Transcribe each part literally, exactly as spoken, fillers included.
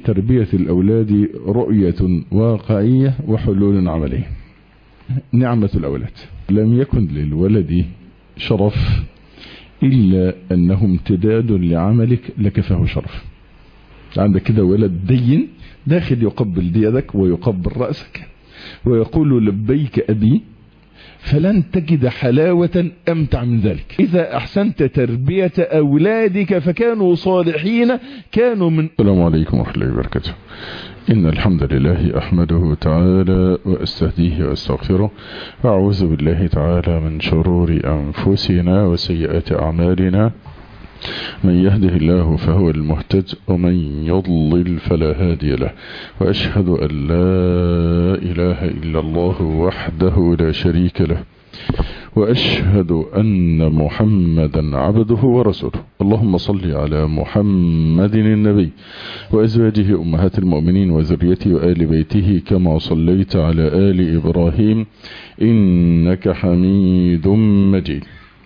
تربية الأولاد رؤية واقعية وحلول عملية. نعمة الأولاد، لم يكن للولد شرف إلا أنه امتداد لعملك لكفاه شرف. عندك كده ولد دين داخل يقبل يدك ويقبل رأسك ويقول لبيك أبي، فلن تجد حلاوة أمتع من ذلك. إذا أحسنت تربية أولادك فكانوا صالحين كانوا من. السلام عليكم ورحمة الله وبركاته. إن الحمد لله أحمده تعالى وأستهديه وأستغفره، وأعوذ بالله تعالى من شرور أنفسنا وسيئات أعمالنا. من يهده الله فهو المهتد ومن يضلل فلا هادي له، وأشهد أن لا إله إلا الله وحده لا شريك له، وأشهد أن محمدا عبده ورسوله. اللهم صل على محمد النبي وأزواجه أمهات المؤمنين وذريته وآل بيته كما صليت على آل إبراهيم إنك حميد مجيد.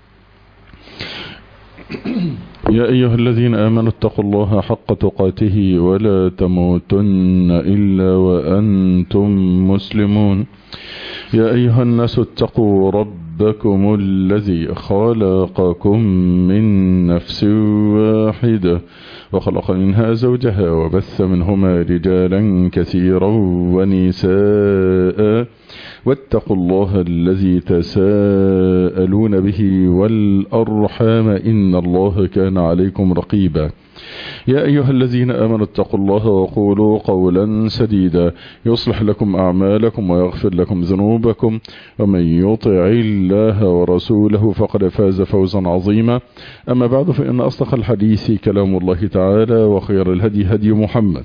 يا أيها الذين آمنوا اتقوا الله حق تقاته ولا تموتن إلا وأنتم مسلمون. يا أيها الناس اتقوا ربكم الذي خلقكم من نفس واحدة وخلق منها زوجها وبث منهما رجالا كثيرا ونساء، واتقوا الله الذي تساءلون به والأرحام إن الله كان عليكم رقيبا. يا أيها الذين آمنوا اتقوا الله وقولوا قولا سديدا يصلح لكم أعمالكم ويغفر لكم ذنوبكم، ومن يطع الله ورسوله فقد فاز فوزا عظيما. أما بعد، فإن أصدق الحديث كلام الله تعالى، وخير الهدي هدي محمد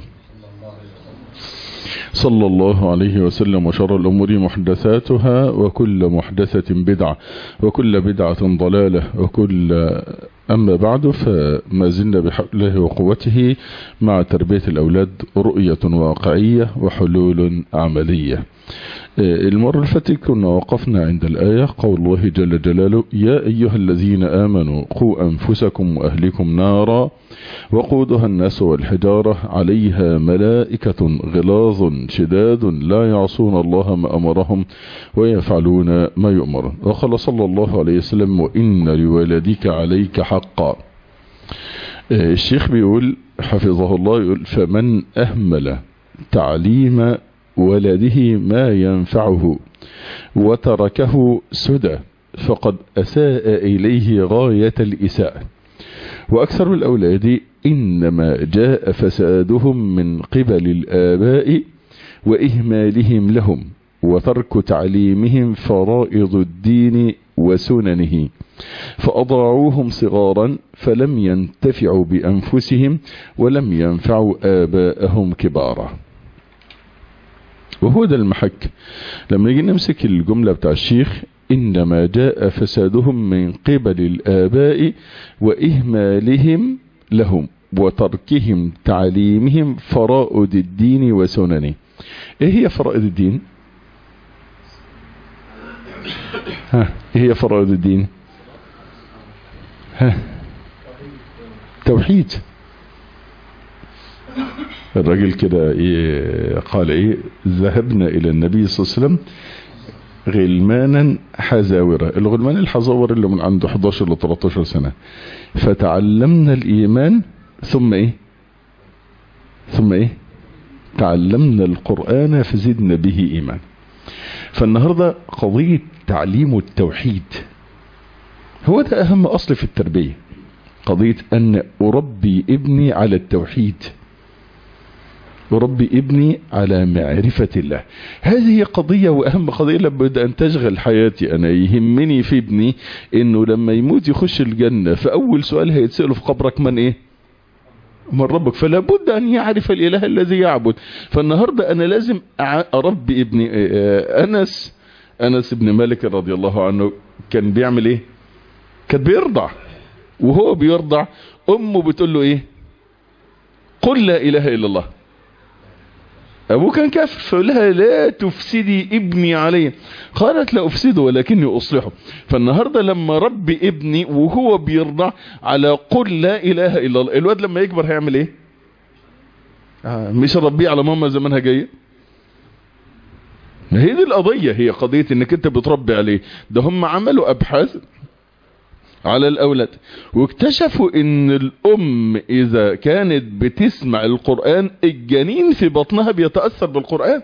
صلى الله عليه وسلم، وشر الأمور محدثاتها، وكل محدثة بدعة، وكل بدعة ضلالة، وكل أما بعد. فما زلنا بحول الله وقوته مع تربية الأولاد رؤية واقعية وحلول عملية. المرة اللي فاتت كنا وقفنا عند الآية قول الله جل جلاله: يا أيها الذين آمنوا قوا أنفسكم وأهلكم نارا وقودها الناس والحجارة عليها ملائكة غلاظ شداد لا يعصون الله ما أمرهم ويفعلون ما يؤمرون. وقال صلى الله عليه وسلم: وإن لولدك عليك حقا. الشيخ بيقول حفظه الله، يقول: فمن أهمل تعليم ولده ما ينفعه وتركه سدى فقد أساء إليه غاية الإساءة. وأكثر الأولاد إنما جاء فسادهم من قبل الآباء وإهمالهم لهم وترك تعليمهم فرائض الدين وسننه، فأضاعوهم صغارا فلم ينتفعوا بأنفسهم ولم ينفعوا آباءهم كبارا. وهو ده المحك لما يجي نمسك الجملة بتاع الشيخ: إنما جاء فسادهم من قبل الآباء وإهمالهم لهم وتركهم تعليمهم فرائض الدين وسننه. إيه هي فرائض الدين؟ ها إيه هي فرائض الدين؟ ها توحيد. الراجل كده إيه قال إيه: ذهبنا إلى النبي صلى الله عليه وسلم غلمانا حزاورة. الغلمان الحزاور اللي من عنده احد عشر ل ثلاثة عشر سنة، فتعلمنا الإيمان ثم إيه ثم إيه تعلمنا القرآن فزدنا به إيمان. فالنهاردة قضية تعليم التوحيد هو ده أهم أصل في التربية، قضية أن أربي ابني على التوحيد، أربي ابني على معرفة الله. هذه قضية وأهم قضية لابد أن تشغل حياتي. أنا يهمني في ابني إنه لما يموت يخش الجنة، فأول سؤال هيتسأله في قبرك: من إيه؟ من ربك. فلا بد أن يعرف الإله الذي يعبد. فالنهاردة أنا لازم أربي ابني. أنس أنس بن مالك رضي الله عنه كان بيعمل إيه؟ كان بيرضع، وهو بيرضع أمه بتقول له إيه؟ قل لا إله إلا الله. أبوه كان كافر، فقال لها: لا تفسدي ابني علي. قالت: لا أفسده ولكني أصلحه. فالنهاردة لما ربي ابني وهو بيرضع على قل لا إله إلا الله، الواد لما يكبر هيعمل إيه؟ آه مش ربيه على ماما زمانها جايه. ما هي دي القضية، هي قضية انك انت بتربي عليه. ده هم عملوا ابحاث على الاولاد واكتشفوا ان الام اذا كانت بتسمع القرآن الجنين في بطنها بيتأثر بالقرآن.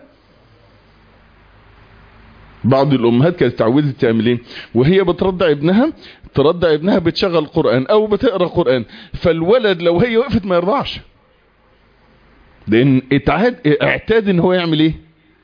بعض الامهات كانت اتعودت تعمل ايه وهي بترضع ابنها؟ ترضع ابنها بتشغل قرآن او بتقرأ قرآن، فالولد لو هي وقفت ما يرضعش، لان اتعاد اعتاد ان هو يعمل ايه؟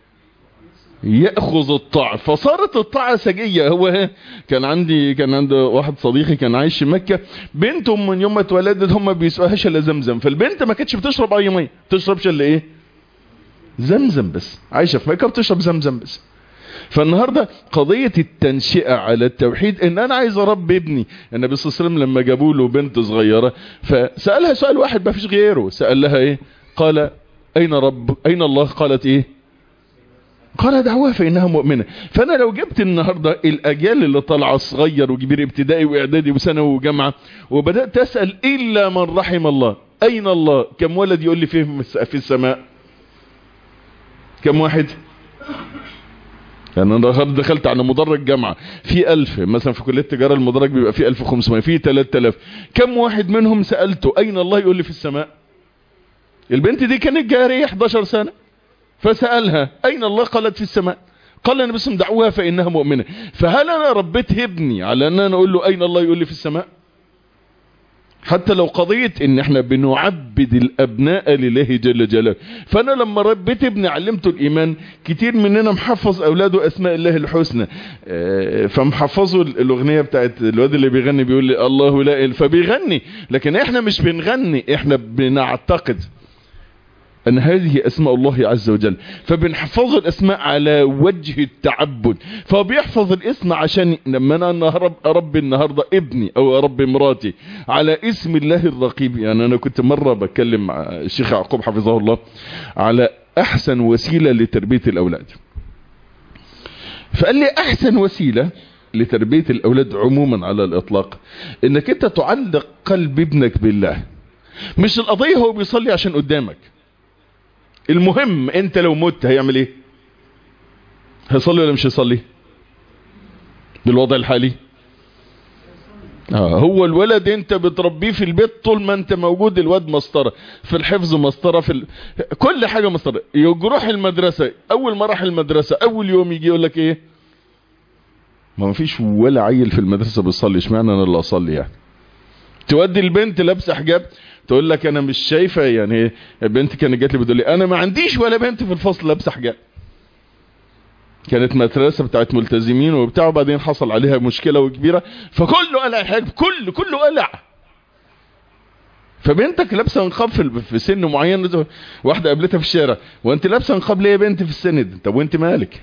يأخذ الطاعة، فصارت الطاعة سجية. هو كان عندي كان عند واحد صديقي كان عايش في مكة، بنته من يوم ما اتولدت هم بيسقوهاش الا زمزم، فالبنت ما كانتش بتشرب اي ميه، تشربش الا ايه؟ زمزم بس. عايشة في مكة بتشرب زمزم بس. فالنهاردة قضية التنشئة على التوحيد، ان انا عايز اربي ابني. النبي صلى الله عليه وسلم لما جابوا له بنت صغيرة فسألها سؤال واحد ما فيش غيره، سأل لها ايه؟ قال اين رب اين الله؟ قالت ايه؟ قال دعوها فإنها مؤمنة. فأنا لو جبت النهاردة الأجيال اللي طالعه صغير وكبير ابتدائي وإعدادي وثانوي وجامعة وبدأت أسأل إلا من رحم الله أين الله؟ كم ولد يقول لي فيه في السماء؟ كم واحد؟ يعني أنا دخلت على مدرج جامعة في ألف مثلا، في كلية التجارة المدرج بيبقى فيه ألف وخمسمائة، فيه ثلاثة آلاف. كم واحد منهم سألته أين الله يقول لي في السماء؟ البنت دي كانت جارية إحدى عشرة سنة فسألها أين الله؟ قالت في السماء. قال النبي صلى الله عليه وسلم دعوها فإنها مؤمنة. فهل أنا ربيت ابني على أن أنا أقول له أين الله يقول لي في السماء؟ حتى لو قضية ان احنا بنعبد الابناء لله جل جلاله. فانا لما ربيت ابني علمته الايمان، كتير مننا محفظ اولاده اسماء الله الحسنى، فمحفظوا الاغنية بتاعت الواد اللي بيغني بيقول لي الله لا اله، فبيغني. لكن احنا مش بنغني، احنا بنعتقد ان هذه اسماء الله عز وجل، فبنحفظ الاسماء على وجه التعبد. فبيحفظ الاسم عشان لما انا اربي النهاردة ابني او اربي مراتي على اسم الله الرقيب. يعني انا كنت مرة بتكلم مع الشيخ يعقوب حفظه الله على احسن وسيلة لتربية الاولاد، فقال لي احسن وسيلة لتربية الاولاد عموما على الاطلاق انك انت تعلق قلب ابنك بالله. مش القضية هو بيصلي عشان قدامك، المهم انت لو مت هيعمل ايه؟ هيصلي ولا مش هيصلي بالوضع الحالي؟ آه هو الولد انت بتربيه في البيت طول ما انت موجود، الواد مسطرة في الحفظ، مسطرة في ال... كل حاجة مسطرة. يروح المدرسة، اول ما راح المدرسة اول يوم يجي يقول لك ايه؟ ما فيش ولا عيل في المدرسة بيصلي، اشمعنى انا اللي اصلي يعني؟ تودي البنت لابسه حجاب تقول لك انا مش شايفه. يعني البنت كانت جات لي بتقول لي انا ما عنديش ولا بنت في الفصل لابسه حجاب. كانت مدرسه بتاعت ملتزمين وبتاع، وبعدين حصل عليها مشكله وكبيره فكله قلع حجاب، كله كله قلع. فبنتك لابسه نقاب في سن معين، واحده قابلتها في الشارع وانت لابسه نقاب ليه يا بنت في السن ده؟ طب وانت مالك؟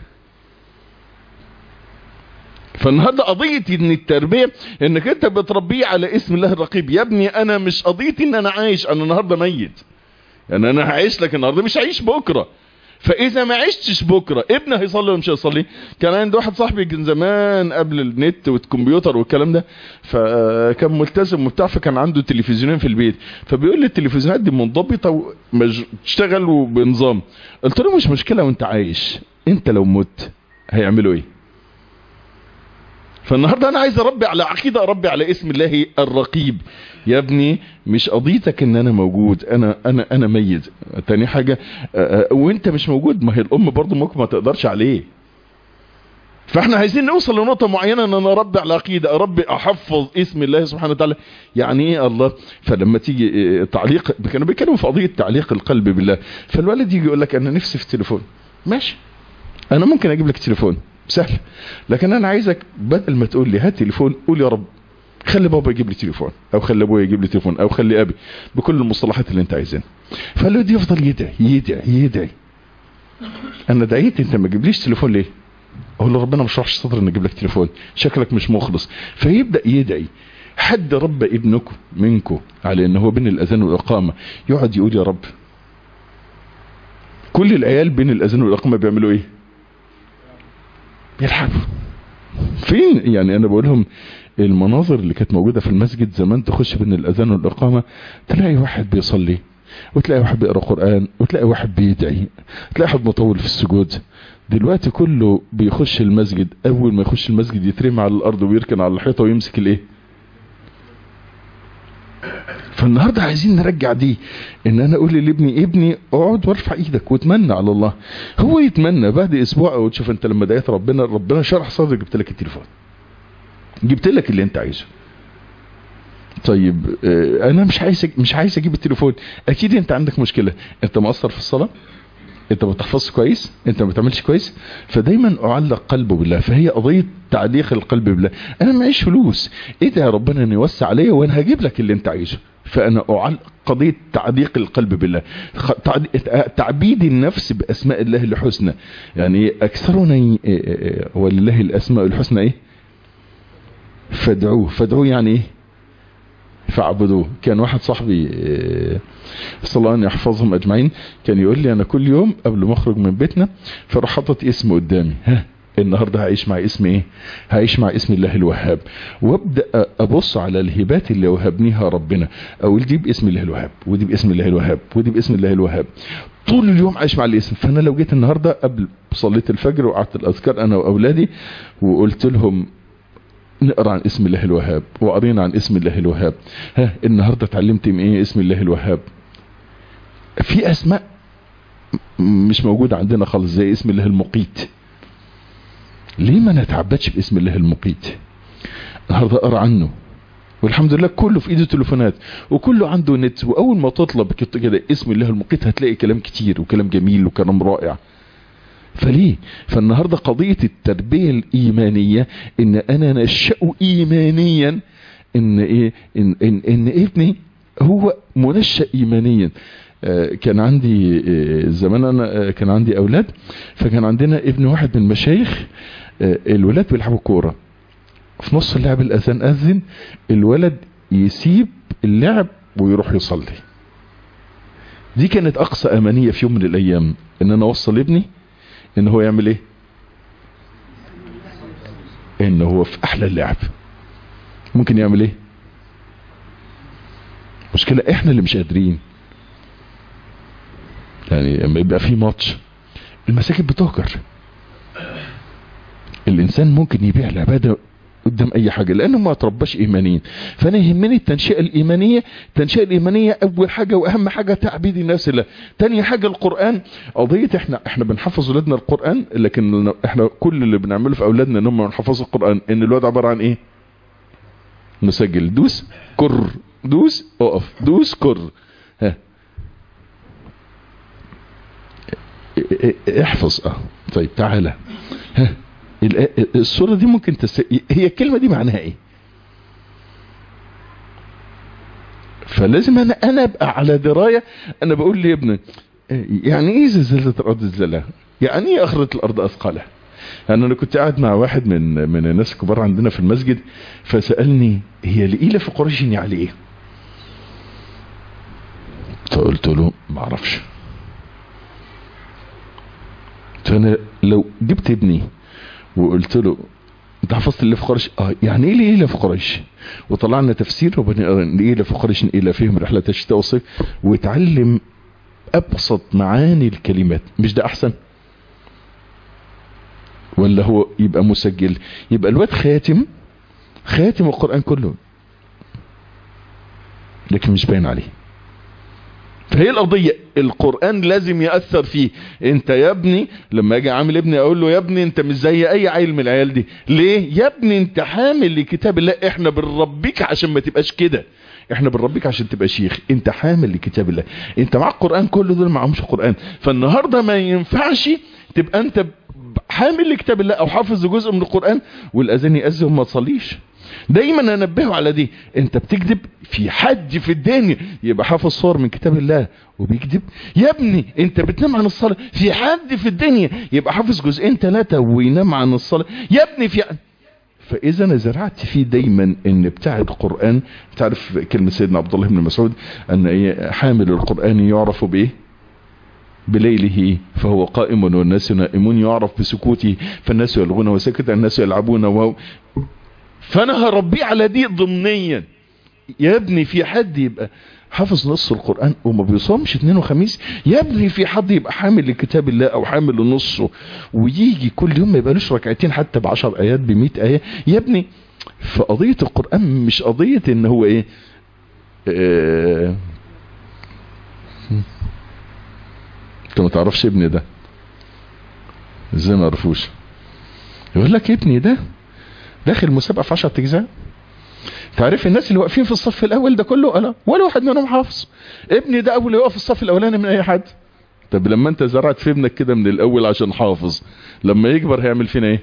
فالنهاردة قضية ان التربية انك انت بتربيه على اسم الله الرقيب. يا ابني انا مش قضيتي ان انا عايش، انا النهاردة ميت، يعني انا هعيش لك النهاردة مش هعيش بكرة. فاذا ما عشتش بكرة ابني هيصلي ولا مش هيصلي؟ كان عند واحد صاحبي كان زمان قبل النت والكمبيوتر والكلام ده، فكان ملتزم وبتاع، فكان عنده تلفزيونين في البيت، فبيقول لي التلفزيونات دي منضبطة وتشتغل وبنظام. قلت له مش مشكلة وانت عايش، انت لو مت هيعملوا ايه؟ فالنهاردة انا عايز اربي على عقيدة، اربي على اسم الله الرقيب. يا ابني مش قضيتك ان انا موجود، انا انا انا ميت. تاني حاجة اه اه وانت مش موجود، ما هي الام برضو ممكن ما تقدرش عليه. فاحنا عايزين نوصل لنقطة معينة ان انا اربي على عقيدة، اربي احفظ اسم الله سبحانه وتعالى. يعني ايه الله؟ فلما تيجي تعليق، كانوا بيتكلموا في قضية تعليق القلب بالله، فالولد يجي يقول لك انا نفسي في تليفون، ماشي انا ممكن اجيب لك تليفون سهل، لكن انا عايزك بدل ما تقول لي هات تليفون قول يا رب خلي بابا يجيب لي تليفون، او خلي ابويا يجيب لي تليفون، او خلي ابي، بكل المصطلحات اللي انت عايزينها. فالولد يفضل يدعي يدعي يدعي. انا دعيت انت ما تجيبليش تليفون ليه؟ اقول له ربنا مش راحش صدر ان اجيب لك تليفون، شكلك مش مخلص. فيبدا يدعي. حد ربى ابنكم منكم على ان هو بين الاذان والاقامه يقعد يقول يا رب؟ كل العيال بين الاذان والاقامه بيعملوا ايه؟ يلعبوا. فين يعني؟ انا بقول لهم المناظر اللي كانت موجودة في المسجد زمان، تخش بين الاذان والاقامة تلاقي واحد بيصلي وتلاقي واحد بيقرأ قرآن، وتلاقي واحد بيدعي، تلاقي واحد مطول في السجود. دلوقتي كله بيخش المسجد، اول ما يخش المسجد يترمي على الارض ويركن على الحيطة ويمسك الايه. فالنهاردة عايزين نرجع دي، ان انا اقول لابني ابني اقعد وارفع ايدك واتمنى على الله. هو يتمنى بعد اسبوع، او تشوف انت لما دعيت ربنا ربنا شرح صدرك، جبت لك التليفون، جبت لك اللي انت عايزه. طيب اه انا مش عايز مش عايز اجيب التليفون. اكيد انت عندك مشكلة، انت مقصر في الصلاة، انت ما بتحفظش كويس، انت ما بتعملش كويس. فدايما اعلق قلبه بالله، فهي قضية تعليق القلب بالله. انا معيش فلوس، ادعي يا ربنا ان يوسع عليا وانا هجيب لك اللي انت عايزه. فانا اعلق قضية تعليق القلب بالله، تعبيد النفس باسماء الله الحسنى. يعني اكثرنا ولله الاسماء الحسنى ايه؟ فادعوه. فادعوه يعني ايه؟ فاعبدوه. كان واحد صاحبي صلى الله ان يحفظهم اجمعين كان يقول لي انا كل يوم قبل ما اخرج من بيتنا فراح حاطط اسم قدامي، ها النهارده هعيش مع اسم ايه؟ هعيش مع اسم الله الوهاب، وابدا ابص على الهبات اللي وهبنيها ربنا، اقول دي باسم الله الوهاب، ودي باسم الله الوهاب، ودي باسم الله الوهاب. طول اليوم عايش مع الاسم. فانا لو جيت النهارده قبل صليت الفجر وقعدت الاذكار انا واولادي وقلت لهم نقرا عن اسم الله الوهاب، وقرينا عن اسم الله الوهاب، ها النهارده اتعلمت من ايه اسم الله الوهاب. في اسماء مش موجوده عندنا خالص زي اسم الله المقيت. ليه ما نتعبدش باسم الله المقيت؟ النهارده اقرا عنه، والحمد لله كله في ايده تليفونات وكله عنده نت، واول ما تطلب كده اسم الله المقيت هتلاقي كلام كتير وكلام جميل وكلام رائع. فليه؟ فالنهاردة قضية التربية الإيمانية إن أنا نشأه إيمانيا، إن إيه إن, إن, إن ابني هو منشأ إيمانيا. آه كان عندي آه زمان أنا آه كان عندي أولاد، فكان عندنا ابن واحد من المشايخ، آه الولاد بيلعبوا كورة، في نص اللعب الأذان أذن، الولد يسيب اللعب ويروح يصلي. دي كانت أقصى أمانية في يوم من الأيام، إن أنا أوصل ابني ان هو يعمل ايه؟ ان هو في احلى اللعب ممكن يعمل ايه؟ مشكلة احنا اللي مش قادرين. يعني لما يبقى في ماتش المساجد بتهجر، الانسان ممكن يبيع العبادة قدام اي حاجة لانه ما ترباش ايمانيا. فانا يهمني التنشئة الايمانية. التنشئة الايمانية اول حاجة واهم حاجة تعبيد النفس لله. تاني حاجة القرآن. قضية احنا احنا بنحفظ اولادنا القرآن، لكن احنا كل اللي بنعمله في اولادنا ان هم بنحفظ القرآن، ان الواد عبارة عن ايه؟ نسجل دوس كر، دوس اقف، دوس كر، ها احفظ. اه طيب تعالى، ها الصورة دي ممكن تس... هي الكلمة دي معناها ايه؟ فلازم انا انا ابقى على دراية. انا بقول لي ابني يعني ايه زلزلة الارض زلزالها؟ يعني ايه اخرت الارض اثقالها؟ يعني انا كنت قاعد مع واحد من من الناس الكبار عندنا في المسجد، فسألني هي لإيلة في قريش يعني ايه؟ فقلت له ما اعرفش. فانا لو جبت ابني وقلت له انت حفظت اللي في قريش؟ اه يعني ايه لإيلة في قريش؟ وطلعنا تفسير لإيلة في قريش إلى فيهم رحلة الشتاء والصيف، ويتعلم ابسط معاني الكلمات. مش ده احسن؟ ولا هو يبقى مسجل؟ يبقى الواد خاتم خاتم القرآن كله لكن مش باين عليه. فهي القضية القرآن لازم يأثر فيه. انت يا ابني لما اجي عامل ابني اقول له يا ابني انت مش زي اي عيل من العيال دي. ليه يا ابني؟ انت حامل لكتاب الله. احنا بنربيك عشان ما تبقاش كده، احنا بنربيك عشان تبقى شيخ. انت حامل لكتاب الله، انت معك قرآن، كل دول معهمش قرآن. فالنهاردة ما ينفعش تبقى انت حامل لكتاب الله او حافظ جزء من القرآن والاذان يأذن وما تصليش. دايما انبهه على دي. انت بتكذب؟ في حد في الدنيا يبقى حافظ صور من كتاب الله وبيكذب؟ يا ابني انت بتنام عن الصلاة؟ في حد في الدنيا يبقى حافظ جزئين ثلاثة وينام عن الصلاة؟ يا ابني في. فاذا انا زرعت فيه دايما ان بتاع القرآن. تعرف كلمة سيدنا عبد الله بن مسعود ان ايه؟ حامل القرآن يعرف بايه؟ بليله فهو قائم والناس نائمون، يعرف بسكوته فالناس يلغون وسكت الناس يلعبون. وهو فانا هربيه على دي ضمنيا. يا ابني في حد يبقى حافظ نص القرآن وما بيصومش اثنين وخميس؟ يا ابني في حد يبقى حامل لكتاب الله او حامل لنصه ويجي كل يوم ما يبقالوش ركعتين حتى بعشر ايات بمئة اية؟ يا ابني فقضية القرآن مش قضية ان هو ايه اه انت ما تعرفش ابني ده ازاي ما عرفوش؟ يقول لك ابني ده داخل مسابقة في عشرة اجزاء. تعرف الناس اللي واقفين في الصف الاول ده كله انا ولا واحد منهم حافظ. ابني ده اول يقف في الصف الاولاني من اي حد. طب لما انت زرعت في ابنك كده من الاول عشان حافظ، لما يكبر هيعمل فينا ايه؟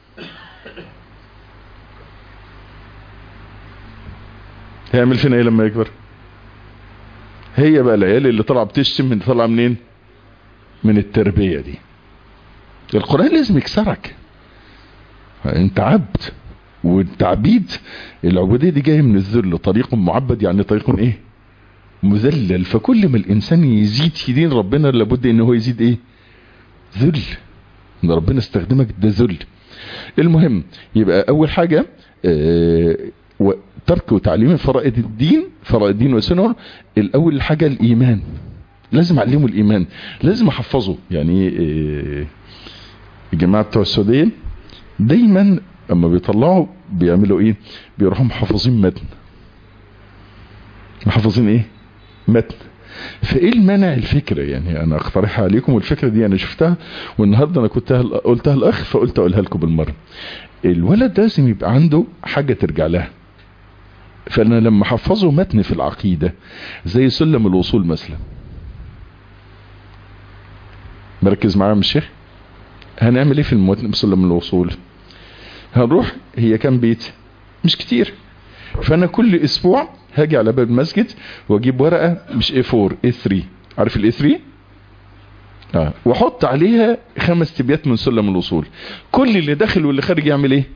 هيعمل فينا ايه لما يكبر؟ هي بقى العيال اللي طلع بتشتم من طلع منين؟ من التربية دي. القرآن لازم يكسرك. انت عبد، والتعبيد العبودية دي جاية من الذل. طريق معبد يعني طريق ايه؟ مذلل. فكل ما الانسان يزيد في دين ربنا لابد ان هو يزيد ايه؟ ذل. ان ربنا استخدمك ده ذل. المهم يبقى اول حاجة اه ترك وتعليم فرائض الدين، فرائض الدين وسنن. الاول حاجة الايمان، لازم اعلمه الايمان، لازم احفظه. يعني اه الجماعة بتوع السعودية دايما اما بيطلعوا بيعملوا ايه؟ بيروحوا محافظين متن. محافظين ايه؟ متن. فايه المانع الفكرة؟ يعني انا اقترحها عليكم، والفكرة دي انا شفتها والنهاردة انا كنت قلتها الاخ فقلت اقولها لكم بالمرة. الولد لازم يبقى عنده حاجة ترجع لها. فانا لما حفظه متن في العقيدة زي سلم الوصول مثلا، مركز معايا من الشيخ؟ هنعمل ايه في المتن بسلم الوصول؟ هنروح، هي كام بيت؟ مش كتير. فانا كل اسبوع هاجي على باب المسجد واجيب ورقة مش إيه فور إيه ثري، عارف الإيه ثري؟ اه واحط عليها خمس تبيات من سلم الوصول. كل اللي داخل واللي خارج يعمل ايه؟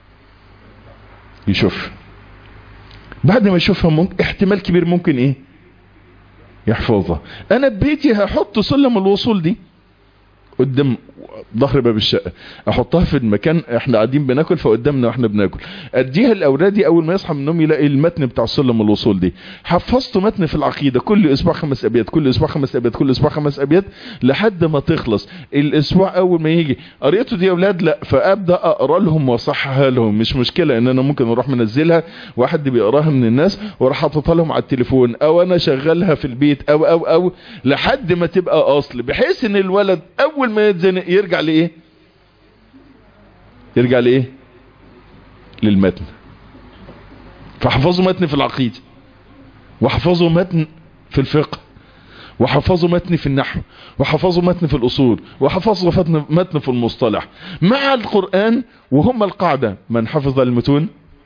يشوف. بعد ما يشوفها ممكن احتمال كبير ممكن ايه؟ يحفظها. انا ببيتي هحط سلم الوصول دي قدام ظهر باب الشقة، احطها في المكان احنا قاعدين بناكل فقدامنا واحنا بناكل، اديها لاولادي اول ما يصحى من النوم يلاقي المتن بتاع سلم الوصول دي. حفظت متن في العقيدة كل اسبوع خمس ابيات، كل اسبوع خمس ابيات، كل اسبوع خمس ابيات لحد ما تخلص. الاسبوع اول ما يجي قريته دي يا اولاد، لا فابدا اقرا لهم واصحها لهم. مش مشكلة ان انا ممكن اروح منزلها واحد بيقراها من الناس واروح حاططها لهم على التليفون، او انا شغلها في البيت، او او او لحد ما تبقى اصل، بحيث ان الولد اول ما يتزنق يرجع لايه؟ يرجع لايه؟ للمتن. فحفظوا متن في العقيدة، وحفظوا متن في الفقه، وحفظوا متن في النحو، وحفظوا متن في الاصول، وحفظوا متن في المصطلح مع القرآن. وهم القاعدة: من حفظ المتون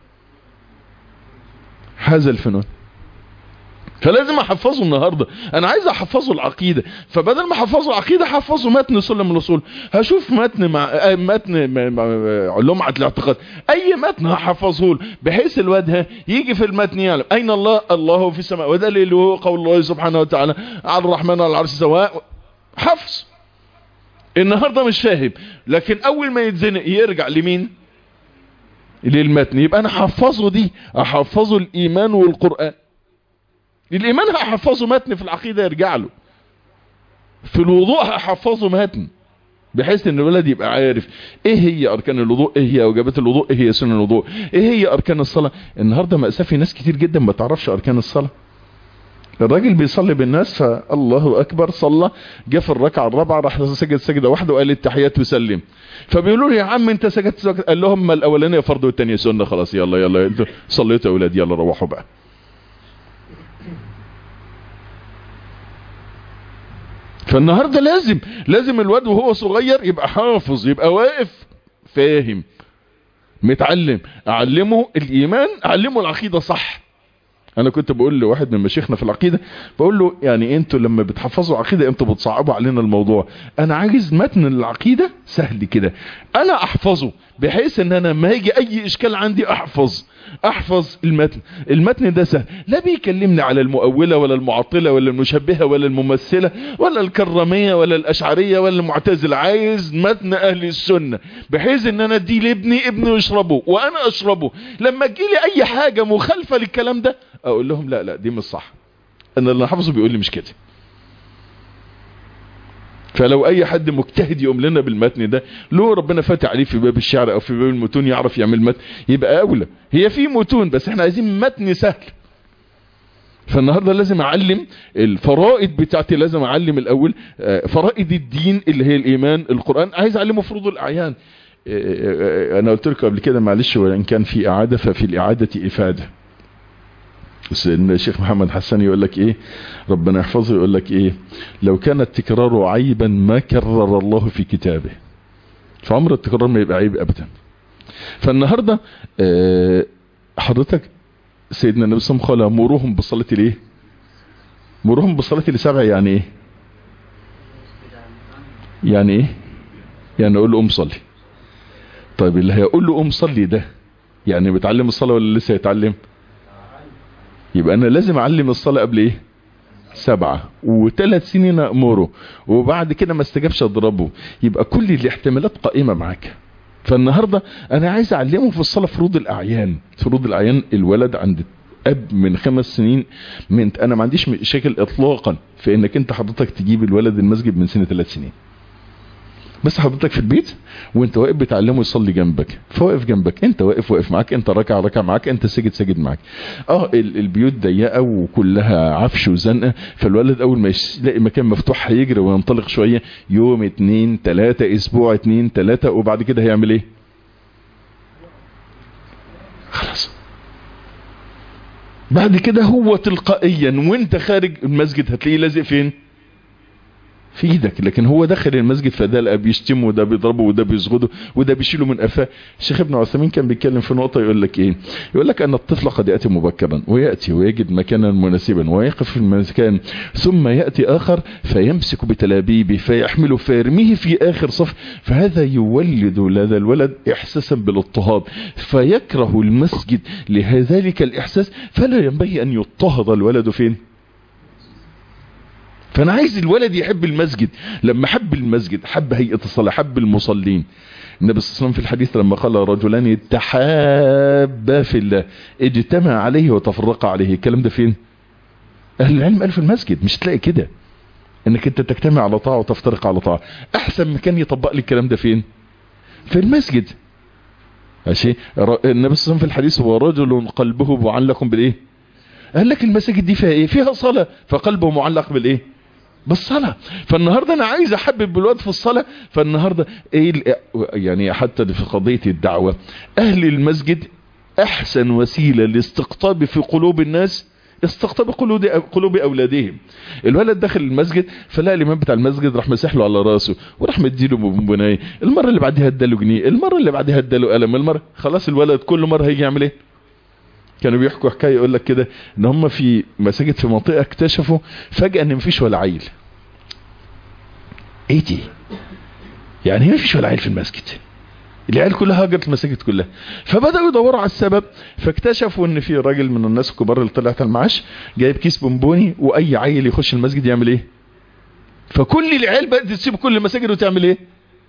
حاز الفنون. فلازم احفظه النهاردة. انا عايز احفظه العقيدة، فبدل ما احفظه العقيدة حفظه متن سلم الوصول. هشوف متن مع متن مع لمعة الاعتقاد، اي متن هحفظه له بحيث الواد يجي في المتن يعلم اين الله، الله في السماء ودليله قول الله سبحانه وتعالى على الرحمن على العرش سواء. حفظ. النهاردة مش فاهم، لكن اول ما يتزنق يرجع لمين؟ للمتن. يبقى انا حفظه دي، احفظه الايمان والقرآن. الايمان هحفظه متن في العقيدة يرجع له. في الوضوء هحفظه متن بحيث ان الولد يبقى عارف ايه هي اركان الوضوء، ايه هي واجبات الوضوء، ايه هي سنن الوضوء، ايه هي اركان الصلاة. النهاردة مأساة في ناس كتير جدا ما تعرفش اركان الصلاة. الراجل بيصلي بالناس فالله اكبر صلى، جاء في الركعة الرابعة راح سجد سجدة واحدة وقال التحيات وسلم. فبيقولوا له يا عم انت سجدت سجد، قال لهم الاولانية فرض والثانية سنة، خلاص يلا يلا انتوا صليتوا يا اولاد يلا روحوا بقى. فالنهاردة لازم لازم الواد وهو صغير يبقى حافظ، يبقى واقف فاهم متعلم. اعلمه الايمان، اعلمه العقيدة صح. انا كنت بقول لواحد من مشايخنا في العقيدة، بقول له يعني انتوا لما بتحفظوا عقيدة انتوا بتصعبوا علينا الموضوع. انا عايز متن العقيدة سهل كده انا احفظه، بحيث ان انا ما يجي اي اشكال عندي احفظ احفظ المتن. المتن ده سهل، لا بيكلمني على المؤولة ولا المعطلة ولا المشبهة ولا الممثلة ولا الكرامية ولا الاشعرية ولا المعتزلة. عايز متن اهل السنة، بحيث ان انا ادي لابني ابني يشربه وانا اشربه. لما تجيلي اي حاجة مخالفة للكلام ده اقول لهم لا لا دي مش صح، انا اللي حافظه بيقول لي مش كده. فلو اي حد مجتهد يقوم لنا بالمتن ده، لو ربنا فاتح عليه في باب الشعر او في باب المتون يعرف يعمل متن يبقى اولى. هي في متون بس احنا عايزين متن سهل. فالنهاردة لازم اعلم الفرائض بتاعتي، لازم اعلم الاول فرائض الدين اللي هي الايمان، القرآن، عايز اعلمه فروض الاعيان. انا قلت لكم قبل كده معلش وان كان في اعادة ففي الاعادة افادة. سيدنا الشيخ محمد حسن يقول لك ايه، ربنا يحفظه، يقول لك ايه، لو كان التكرار عيبا ما كرر الله في كتابه. فعمر التكرار ما يبقى عيب ابدا. فالنهاردة اه حضرتك سيدنا النبي صلى الله عليه وسلم قال مروهم بالصلاة ليه؟ مروهم بالصلاة لسبع، يعني ايه؟ يعني ايه؟ يعني اقول له قوم صلي. طيب اللي هيقول له قوم صلي ده يعني بيتعلم الصلاة ولا لسه يتعلم؟ يبقى انا لازم اعلم الصلاة قبل ايه؟ سبعة وثلاث سنين اموره، وبعد كده ما استجابش اضربه. يبقى كل الاحتمالات قائمة معاك. فالنهاردة انا عايز اعلمه في الصلاة فروض الاعيان. فروض الاعيان الولد عند اب من خمس سنين، من انا ما عنديش مشاكل اطلاقا في انك انت حضرتك تجيب الولد المسجد من سنة ثلاث سنين، بس حضرتك في البيت وانت واقف بتعلمه يصلي جنبك، فواقف جنبك، انت واقف واقف معاك، انت راكع راكع معاك، انت ساجد ساجد معاك. اه البيوت ضيقه وكلها عفش وزنقه، فالولد اول ما يلاقي مكان مفتوح هيجري وينطلق شويه، يوم اتنين تلاته، اسبوع اتنين تلاته، وبعد كده هيعمل ايه؟ خلاص بعد كده هو تلقائيا وانت خارج المسجد هتلاقيه لازق فين؟ في ايدك. لكن هو داخل المسجد فده لا بيشتمه وده بيضربه وده بيزغده وده بيشيله من قفاه. الشيخ ابن عثيمين كان بيتكلم في نقطه يقول لك ايه، يقول لك ان الطفل قد ياتي مبكرا وياتي ويجد مكانا مناسبا ويقف في المكان، ثم ياتي اخر فيمسك بتلابيبه فيحمله فيرميه في اخر صف، فهذا يولد لدى الولد احساسا بالاضطهاد فيكره المسجد لذلك الاحساس، فلا ينبغي ان يضطهد الولد فين؟ فانا عايز الولد يحب المسجد. لما حب المسجد حب هيئة الصلاة، حب المصلين. النبي صلى الله عليه وسلم في الحديث لما قال رجلان تحابا في الله اجتمع عليه وتفرق عليه، الكلام ده فين؟ اهل العلم قال في المسجد. مش تلاقي كده انك انت تجتمع على طاعة وتفترق على طاعة. احسن مكان يطبق لي الكلام ده فين؟ في المسجد. ماشي. النبي صلى الله عليه وسلم في الحديث هو رجل قلبه معلق بالايه؟ قال لك المساجد دي فيها ايه؟ فيها صلاة، فقلبه معلق بالايه؟ بالصلاة. فالنهاردة انا عايز احبب الواد في الصلاة. فالنهاردة ايه يعني حتى في قضية الدعوة، اهل المسجد احسن وسيلة لاستقطاب في قلوب الناس استقطاب قلوب قلوب اولادهم. الولد داخل المسجد فلا الامام بتاع المسجد راح مسح له على راسه وراح مديله بونبونايه، المرة اللي بعدها اداله جنيه، المرة اللي بعدها اداله قلم، المرة خلاص الولد كل مرة هيجي يعمل ايه؟ كانوا بيحكوا حكايه يقول لك كده ان هم في مساجد في منطقه اكتشفوا فجاه ان مفيش ولا عيل. ايه دي؟ يعني مفيش ولا عيل في المسجد، العيال كلها هاجرت المساجد كلها. فبداوا يدوروا على السبب، فاكتشفوا ان في راجل من الناس الكبار اللي طلعت المعاش جايب كيس بونبوني، واي عيل يخش المسجد يعمل ايه؟ فكل العيال بدات تسيب كل المساجد وتعمل ايه؟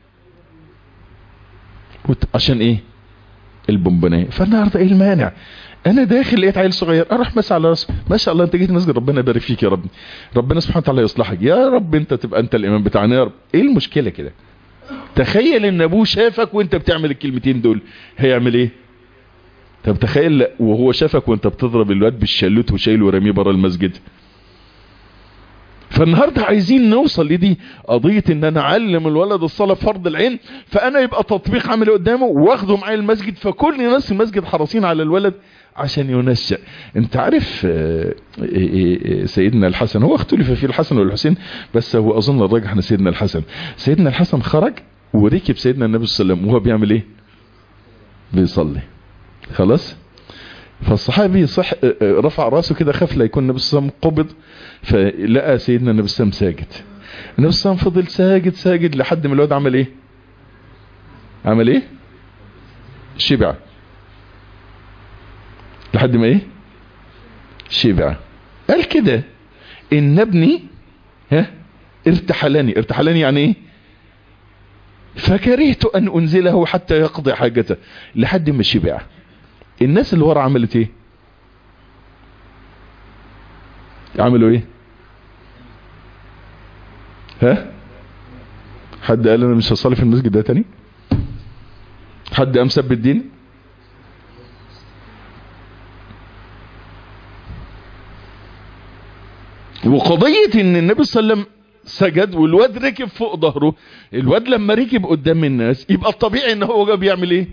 عشان ايه؟ البونبونيه. فالنهارده ايه المانع؟ انا داخل لقيت عيل صغير اروح مسح على راسه، ما شاء الله انت جيت المسجد ربنا يبارك فيك يا رب، ربنا سبحانه وتعالى يصلحك يا رب، انت تبقى انت الامام بتاعنا يا رب. ايه المشكله كده؟ تخيل ان ابوه شافك وانت بتعمل الكلمتين دول هيعمل ايه؟ طب تخيل وهو شافك وانت بتضرب الواد بالشلوت وشايله ورميه بره المسجد. فالنهارده عايزين نوصل لدي قضيه ان انا اعلم الولد الصلاه فرض العين، فانا يبقى تطبيق عملي قدامه واخده معايا المسجد، فكل ناس المسجد حريصين على الولد عشان ينشأ. انت عارف سيدنا الحسن، هو اختلف في الحسن والحسين بس هو اظن الراجح ان سيدنا الحسن سيدنا الحسن خرج وركب سيدنا النبي صلى الله عليه وسلم وهو بيعمل ايه؟ بيصلي. خلاص. فالصحابي صح رفع راسه كده خاف لا يكون النبي صلى الله عليه وسلم قبض، فلقى سيدنا النبي صلى الله عليه وسلم ساجد. النبي صلى الله عليه وسلم فضل ساجد ساجد لحد ما الواد عمل ايه؟ عمل ايه؟ شبع. لحد ما ايه؟ شبع. قال كده ان ابني ها ارتحلني. ارتحلني يعني ايه؟ فكرهت ان انزله حتى يقضي حاجته، لحد ما شبع. الناس اللي ورا عملت ايه؟ عملوا ايه؟ ها؟ حد قال انا مش هصلي في المسجد ده تاني؟ حد قام سب الدين؟ وقضية ان النبي صلى الله عليه وسلم سجد والواد ركب فوق ظهره، الواد لما ركب قدام الناس يبقى الطبيعي ان هو جا بيعمل ايه؟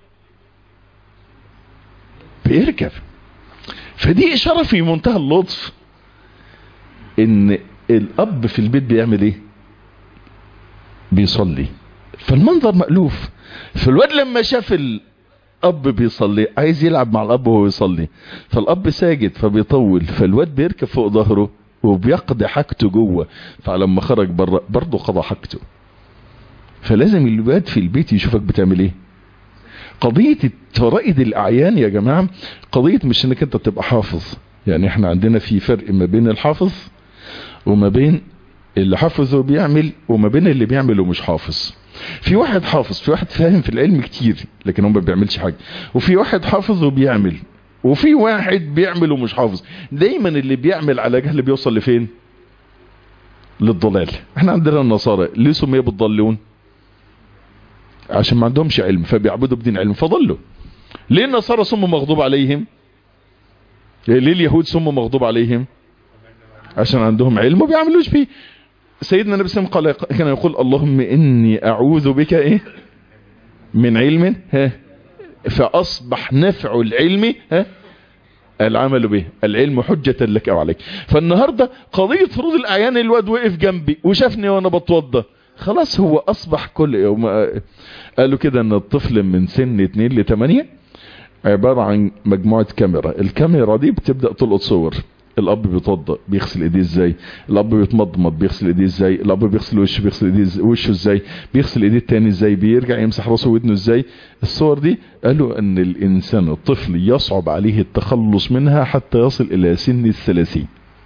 بيركب. فدي اشارة في منتهى اللطف ان الاب في البيت بيعمل ايه؟ بيصلي. فالمنظر مألوف. فالواد لما شاف الاب بيصلي عايز يلعب مع الاب وهو يصلي، فالاب ساجد فبيطول، فالواد بيركب فوق ظهره وبيقضي حاجته جوه، فلما خرج بره برضه قضى حاجته. فلازم الواد في البيت يشوفك بتعمل ايه. قضية فرائد الاعيان يا جماعة قضية مش انك انت تبقى حافظ، يعني احنا عندنا في فرق ما بين الحافظ وما بين اللي حافظ وبيعمل وما بين اللي بيعمل ومش حافظ. في واحد حافظ، في واحد فاهم في العلم كتير لكن هو ما بيعملش حاجة، وفي واحد حافظ وبيعمل، وفي واحد بيعمل ومش حافظ. دايما اللي بيعمل على جهل بيوصل لفين؟ للضلال. احنا عندنا النصارى ليه سمية بالضالون؟ عشان ما عندهمش علم فبيعبدوا بدين علم فضلوا. ليه النصارى سموا مغضوب عليهم؟ ليه اليهود سموا مغضوب عليهم؟ عشان عندهم علم وبيعملوش فيه. سيدنا النبي صلى الله عليه وسلم كان يقول اللهم اني اعوذ بك ايه من علم ها فاصبح نفع العلم ها العمل به، العلم حجة لك او عليك. فالنهاردة قضية فروض الاعيان الواد وقف جنبي وشافني وانا بتوضى، خلاص هو اصبح كل يوم. قالوا كده ان الطفل من سن اتنين لتمانية عبارة عن مجموعة كاميرا، الكاميرا دي بتبدأ تلقط صور. الاب بيتوضى بيغسل ايديه ازاي، الاب بيتمضمض بيغسل ايديه ازاي، الاب بيغسل وشه بيغسل ايديه وشه ازاي، بيغسل ايديه التاني ازاي، بيرجع يمسح راسه ودنه ازاي. الصور دي قالوا ان الانسان الطفل يصعب عليه التخلص منها حتى يصل الى سن الثلاثين.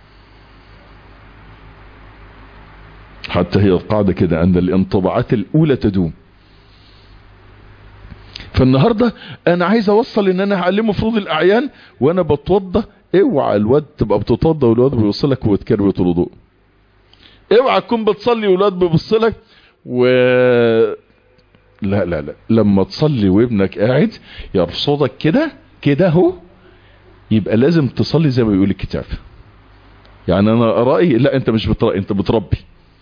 حتى هي القاعدة كده ان الانطباعات الاولى تدوم. فالنهاردة انا عايز اوصل ان انا هعلمه فروض الاعيان وانا بتوضى. اوعى الواد تبقى بتتوضى والواد بيوصلك وتكروت الوضوء. اوعى تكون بتصلي والواد بيبصلك و لا لا لا لما تصلي وابنك قاعد يرصدك كده كده اهو، يبقى لازم تصلي زي ما بيقول الكتاب. يعني انا رأيي لا انت مش بترأي، انت بتربي.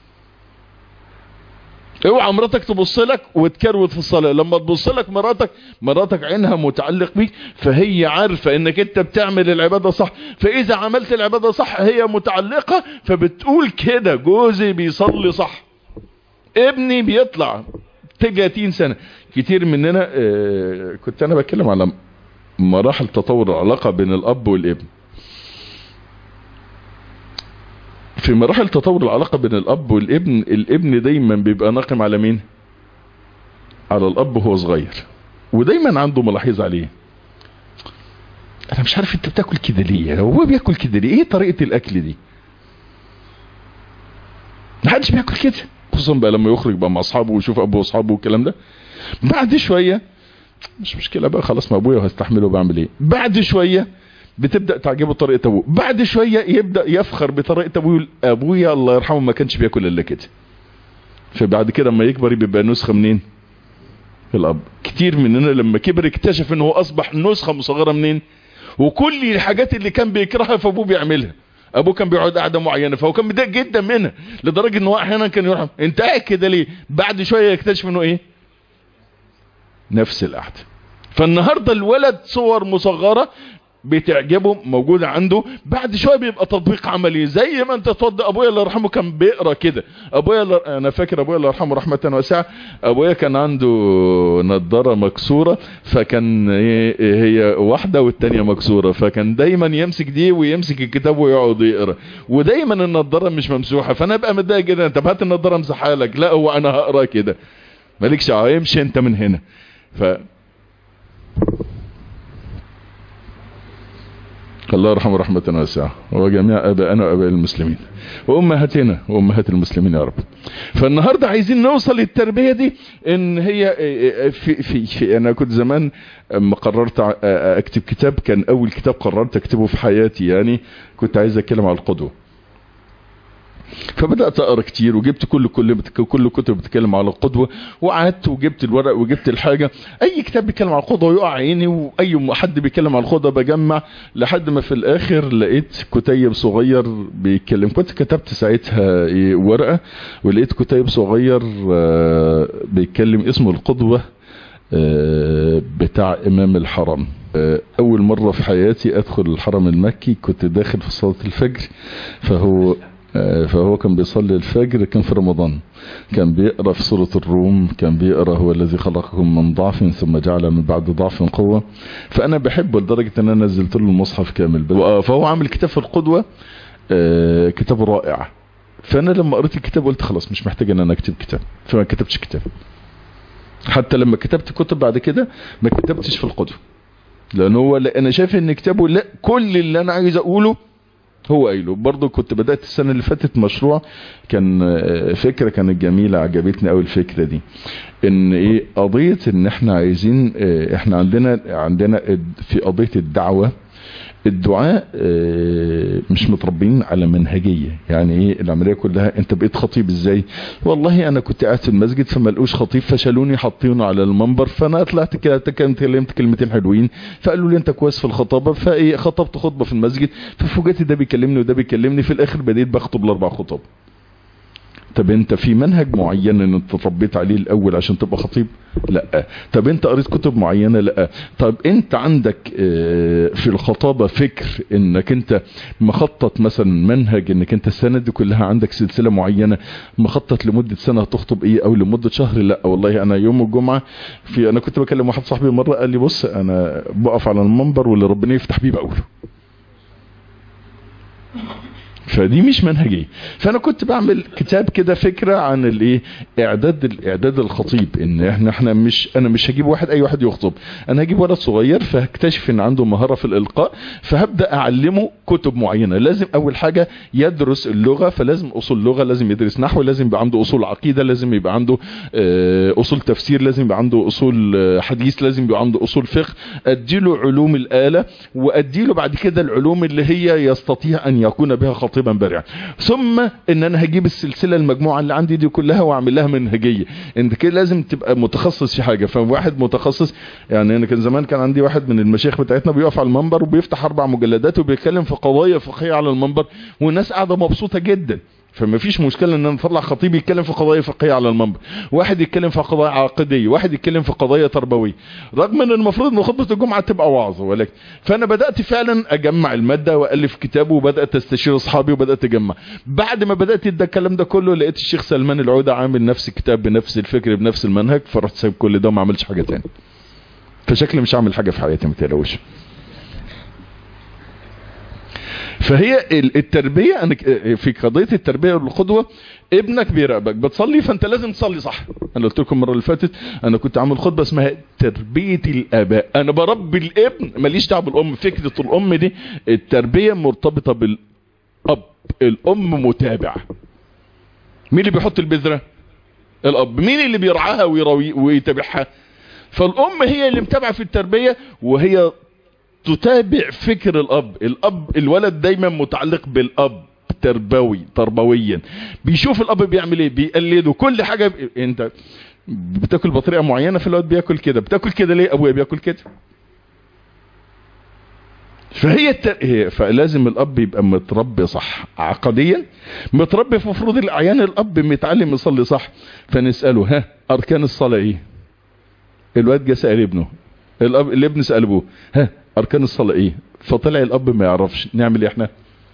اوعى مراتك تبص لك وتكروت في الصلاة. لما تبص لك مراتك مراتك عينها متعلق بيك، فهي عارفة انك انت بتعمل العبادة صح، فاذا عملت العبادة صح هي متعلقة فبتقول كده جوزي بيصلي صح، ابني بيطلع تلاتين سنة. كتير مننا اه كنت انا بتكلم على مراحل تطور العلاقة بين الاب والابن. في مراحل تطور العلاقة بين الاب والابن، الابن دايما بيبقى ناقم على مين؟ على الاب وهو صغير، ودايما عنده ملاحظ عليه. انا مش عارف انت بتاكل كده ليه، هو بياكل كده ليه، ايه طريقة الاكل دي؟ محدش بياكل كده، خصوصا بقى لما يخرج بقى مع اصحابه ويشوف ابوه واصحابه والكلام ده. بعد شوية مش مشكلة بقى خلاص، ما ابويا وهستحمله بعمل ايه. بعد شوية بتبدأ تعجبه طريقة ابوه، بعد شوية يبدأ يفخر بطريقة ابوه. ابويا الله يرحمه ما كانش بياكل الا كده. فبعد كده لما يكبر يبقى نسخة منين؟ الاب. كتير مننا لما كبر اكتشف انه اصبح نسخة مصغرة منين؟ وكل الحاجات اللي كان بيكرهها فابوه بيعملها. ابوه كان بيقعد قعده معينه فهو كان متضايق جدا منها، لدرجه ان هو احيانا كان يروح انت قاعد كده ليه؟ بعد شويه يكتشف انه ايه؟ نفس القعده. فالنهارده الولد صور مصغره بتعجبه موجودة عنده، بعد شوية بيبقى تطبيق عملي. زي ما انت تفضل ابويا الله يرحمه كان بيقرأ كده. ابويا الله... انا فاكر ابويا الله يرحمه رحمة واسعة، ابويا كان عنده نضارة مكسورة، فكان هي واحدة والتانية مكسورة، فكان دايما يمسك دي ويمسك الكتاب ويقعد يقرأ، ودايما النضارة مش ممسوحة. فانا ابقى متضايق جدا، طب هات النضارة امسحها لك. لا هو انا هقرأ كده، مالكش دعوة، يمشي انت من هنا. ف الله يرحمه رحمة واسعة، وجميع ابائنا واباء المسلمين وامهاتنا وامهات المسلمين يا رب. فالنهاردة عايزين نوصل للتربية دي، ان هي في, في, في انا كنت زمان اما قررت اكتب كتاب، كان اول كتاب قررت اكتبه في حياتي، يعني كنت عايز اتكلم على القدوة. فبدأت اقرا كتير، وجبت كل كل كل كتب بتتكلم على القدوة، وقعدت وجبت الورق وجبت الحاجة، اي كتاب بيتكلم على القدوة يقع عيني، واي حد بيتكلم على القدوة بجمع، لحد ما في الاخر لقيت كتيب صغير بيتكلم. كنت كتبت ساعتها ورقة ولقيت كتيب صغير بيتكلم اسمه القدوة بتاع امام الحرم. اول مرة في حياتي ادخل الحرم المكي، كنت داخل في صلاة الفجر، فهو فهو كان بيصلي الفجر، كان في رمضان، كان بيقرأ في سورة الروم، كان بيقرأ هو الذي خلقكم من ضعف ثم جعل من بعد ضعف قوة. فأنا بحبه لدرجة أن أنا نزلت له المصحف كامل. فهو عامل كتاب في القدوة، كتاب رائع. فأنا لما قرأت الكتاب قلت خلاص مش محتاج أن أنا أكتب كتاب، فما كتبتش كتاب. حتى لما كتبت كتب بعد كده ما كتبتش في القدوة، لأن هو أنا شايف أن كتابه لا، كل اللي أنا عايز أقوله هو قايله. برضه كنت بدأت السنة اللي فاتت مشروع، كان فكرة كانت جميلة، عجبتني قوي الفكرة دي، ان ايه قضية ان احنا عايزين، احنا عندنا عندنا في قضية الدعوة، الدعاء مش متربين على منهجية. يعني ايه العملية كلها؟ انت بقيت خطيب ازاي؟ والله انا كنت قاعد في المسجد فما لقوش خطيب، فشالوني حطينه على المنبر، فانا طلعت كده تكلمت كلمتين حلوين، فقالوا لي انت كويس في الخطابة، فايه خطبت خطبة في المسجد، ففوجئت ده بيكلمني وده بيكلمني، في الاخر بديت بخطب الاربع خطب. طب انت في منهج معين ان انت تربيت عليه الاول عشان تبقى خطيب؟ لا. طب انت قريت كتب معينة؟ لا. طب انت عندك في الخطابة فكر انك انت مخطط مثلا منهج انك انت السنة دي كلها عندك سلسلة معينة مخطط لمدة سنة هتخطب ايه او لمدة شهر؟ لا والله انا يوم الجمعة في انا كنت بكلم واحد صاحبي مرة قال لي بص انا بقف على المنبر واللي ربنا يفتح بيه بقوله. فدي مش منهجية. فانا كنت بعمل كتاب كده فكرة عن الايه، اعداد الاعداد الخطيب، ان احنا احنا مش انا مش هجيب واحد اي واحد يخطب، انا هجيب ولد صغير فهكتشف ان عنده مهارة في الالقاء، فهبدأ اعلمه كتب معينة. لازم اول حاجة يدرس اللغة، فلازم اصول لغة، لازم يدرس نحو، لازم يبقى عنده اصول عقيدة، لازم يبقى عنده اصول تفسير، لازم يبقى عنده اصول حديث، لازم يبقى عنده اصول فقه. اديله علوم الآلة، واديله بعد كده العلوم اللي هي يستطيع ان يكون بها خطيب بارع. ثم ان انا هجيب السلسله المجموعه اللي عندي دي كلها واعمل لها منهجيه. انت كده لازم تبقى متخصص في حاجه. فواحد متخصص، يعني انا كان زمان كان عندي واحد من المشايخ بتاعتنا بيقف على المنبر وبيفتح اربع مجلدات وبيتكلم في قضايا فقهيه على المنبر، والناس قاعده مبسوطه جدا. فما فيش مشكله ان انا اطلع خطيب يتكلم في قضايا فقهيه على المنبر، واحد يتكلم في قضايا عقديه، واحد يتكلم في قضايا تربويه، رغم ان المفروض ان خطبه الجمعه تبقى وعظ. ولكن فانا بدات فعلا اجمع الماده والف كتاب، وبدات استشير اصحابي وبدات اجمع. بعد ما بدات ده الكلام ده كله لقيت الشيخ سلمان العودة عامل نفس الكتاب بنفس الفكر بنفس المنهج، فرحت سايب كل ده وما عملش حاجه تاني. فشكلي مش هعمل حاجه في حياتي، ما تقلقوش. فهي التربية في قضية التربية والقدوة، ابنك بيراقبك بتصلي فانت لازم تصلي صح. انا قلت لكم المره اللي فاتت انا كنت عامل خطبه اسمها تربيه الاباء، انا بربي الابن ماليش دعوه بالام. فكره الام دي التربيه مرتبطه بالاب، الام متابع. مين اللي بيحط البذره؟ الاب. مين اللي بيرعاها ويروي ويتابعها؟ فالام هي اللي متابعه في التربيه، وهي تتابع فكر الاب. الاب الولد دايما متعلق بالاب تربوي تربويا، بيشوف الاب بيعمل ايه بيقلده كل حاجه. ب... انت بتاكل بطريقه معينه فالولد بياكل كده، بتاكل كده ليه؟ ابويا بياكل كده. فهي التر... فلازم الاب يبقى متربي صح عقديا، متربي في فروض الاعيان. الاب متعلم يصلي صح، فنساله ها اركان الصلاه ايه؟ الواد جه سال ابنه، الاب الابن سال ابوه ها اركان الصلاه ايه؟ فطلع الاب ما يعرفش. نعمل ايه احنا؟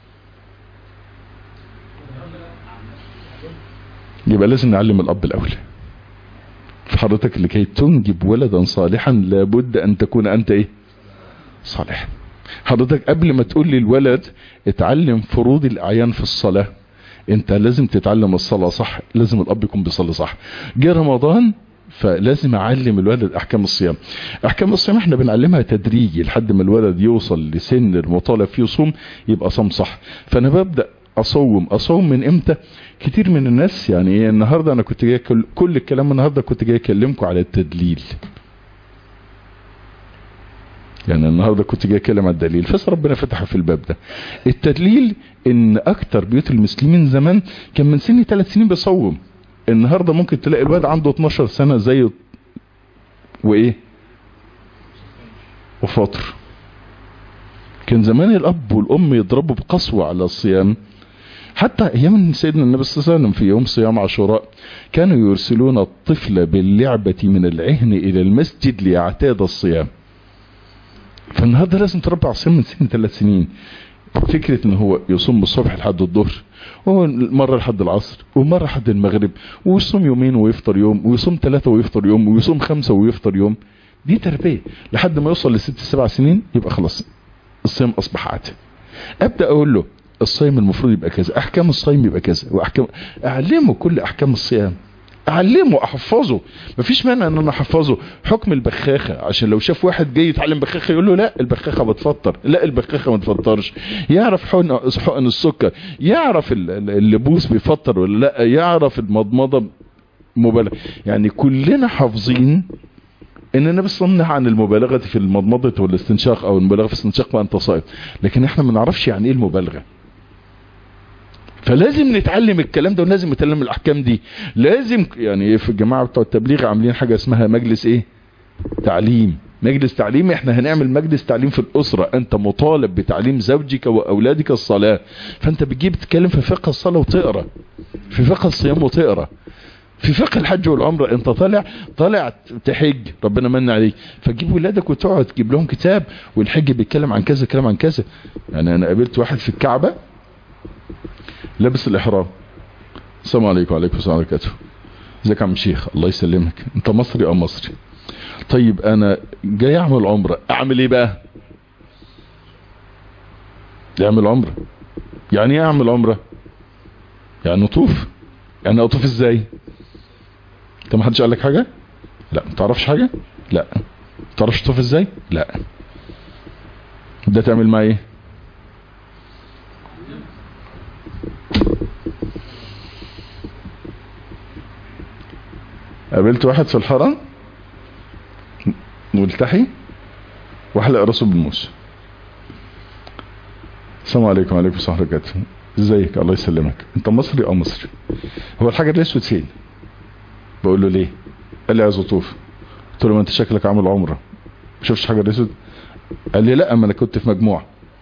يبقى لازم نعلم الاب الاول. فحضرتك لكي تنجب ولدا صالحا لابد ان تكون انت ايه؟ صالح. حضرتك قبل ما تقول لي الولد اتعلم فروض الاعيان في الصلاه، انت لازم تتعلم الصلاه صح، لازم الاب يكون بيصلي صح. جه رمضان فلازم اعلم الولد احكام الصيام. احكام الصيام احنا بنعلمها تدريجي لحد ما الولد يوصل لسن المطالب فيه يصوم يبقى صام صح. فانا ببدأ اصوم اصوم من امتى؟ كتير من الناس يعني ايه، النهاردة انا كنت جاي كل, كل الكلام النهاردة كنت جاي اكلمكم على التدليل. يعني النهاردة كنت جاي اتكلم عن الدليل، فس ربنا فتح في الباب ده. التدليل ان اكتر بيوت المسلمين زمان كان من سن ثلاث سنين بيصوم. النهاردة ممكن تلاقي الواد عنده اتناشر سنة زي وايه وفاطر. كان زمان الاب والام يضربوا بقسوة على الصيام. حتى ايام سيدنا النبي صلى الله عليه وسلم في يوم صيام عاشوراء كانوا يرسلون الطفل باللعبة من العهن الى المسجد ليعتاد الصيام. فالنهاردة لازم تربي على الصيام من سن ثلاث سنين. فكرة ان هو يصوم الصبح لحد الظهر، ومرة لحد العصر، ومرة لحد المغرب، ويصوم يومين ويفطر يوم، ويصوم ثلاثة ويفطر يوم، ويصوم خمسة ويفطر يوم. دي تربية لحد ما يوصل لست سبع سنين يبقى خلاص الصيام اصبح عادة. ابدأ اقول له الصيام المفروض يبقى كذا، احكام الصيام يبقى كذا، واحكام اعلمه كل احكام الصيام، اعلمه احفظه. مفيش مانع ان انا احفظه حكم البخاخة، عشان لو شاف واحد جاي يتعلم بخاخة يقول له لا البخاخة بتفطر، لا البخاخة ما تفطرش. يعرف حقن حقن السكر، يعرف اللبوس بيفطر ولا لا، يعرف المضمضة مبالغة. يعني كلنا حافظين ان النبي صلى الله عليه وسلم عن المبالغة في المضمضة والاستنشاق، او المبالغة في الاستنشاق وانت صائم، لكن احنا ما نعرفش يعني ايه المبالغة. فلازم نتعلم الكلام ده، ولازم نتعلم الاحكام دي. لازم يعني في الجماعة بتوع التبليغ عاملين حاجة اسمها مجلس ايه تعليم. مجلس تعليم، احنا هنعمل مجلس تعليم في الاسرة. انت مطالب بتعليم زوجك واولادك الصلاة، فانت بتجيب تتكلم في فقه الصلاة وتقرأ، في فقه الصيام وتقرأ، في فقه الحج والعمرة. انت طالع طالع تحج ربنا من عليك، فجيب ولادك وتقعد تجيب لهم كتاب، والحج بيتكلم عن كذا كلام عن كذا. يعني انا قابلت واحد في الكعبة لابس الاحرام، السلام عليكم وعليكم السلام ورحمة الله وبركاته، ازيك يا عم شيخ الله يسلمك، انت مصري او مصري؟ طيب انا جاي اعمل عمرة، اعمل ايه بقى؟ يعمل عمرة. يعني ايه اعمل عمرة؟ يعني اطوف. يعني اطوف ازاي؟ انت ما حدش قال لك حاجة؟ لا. ما تعرفش حاجة؟ لا. ما تعرفش تطوف ازاي؟ لا. ده تعمل معاه ايه؟ قابلت واحد في الحرم ملتحي وحلق راسه بالموس، السلام عليكم وعليكم السلام ورحمة الله وبركاته، ازيك الله يسلمك، انت مصري او مصري؟ هو الحجر الاسود فين؟ بقول له ليه؟ قال لي عايز اطوف. قلت له ما انت شكلك عامل عمره، ما شفتش حجر اسود؟ قال لي لا، ما انا كنت في مجموعه.